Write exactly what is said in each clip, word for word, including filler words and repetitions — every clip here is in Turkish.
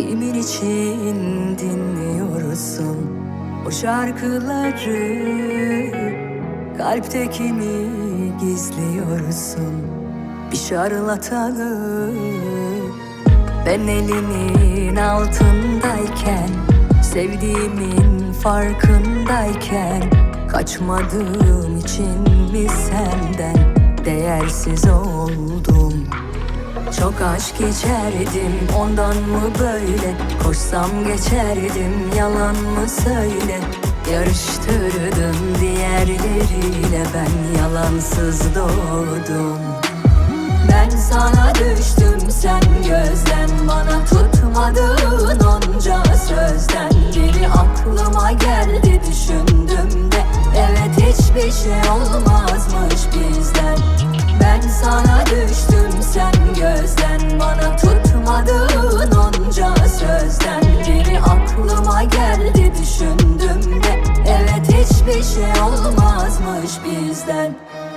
Kimin için dinliyorsun o şarkıları? Kalpte kimi gizliyorsun? Bir şarlatanı. Ben elinin altındayken, sevdiğimin farkındayken, kaçmadığım için mi senden değersiz oldum? Çok aşk içerdim, ondan mı böyle? Koşsam geçerdim, yalan mı söyle? Yarıştırdım diğerleriyle, ben yalansız doğdum. Ben sana düştüm, sen gözden, bana tutmadığın onca sözden. Biri aklıma geldi, düşündüm de evet, hiçbir şey olmazmış bizden. Ben sana düştüm, sen gözden, bana tutmadığın onca sözden. Biri aklıma geldi, düşündüm de evet, hiçbir şey olmazmış bizden.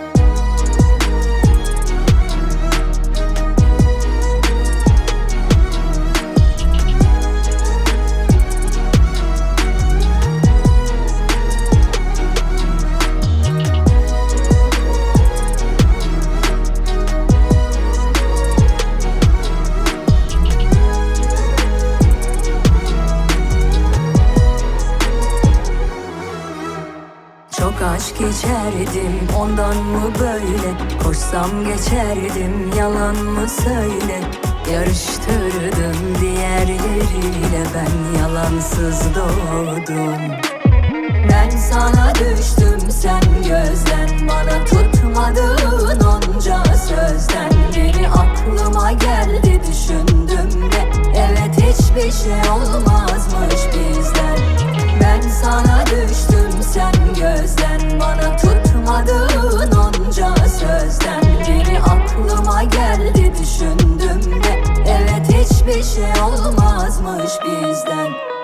Çok aşk içerdim, ondan mı böyle? Koşsam geçerdim, yalan mı söyle? Yarıştırdım diğerleriyle, ben yalansız doğdum. Ben sana düştüm, sen gözden, bana tutmadığın onca sözden. Biri aklıma geldi, düşündüm de evet, hiçbir şey olmazmış bizden. Ben sana düştüm, sen gözden, bana tutmadığın onca sözden. Biri aklıma geldi, düşündüm de evet, hiçbir şey olmazmış bizden.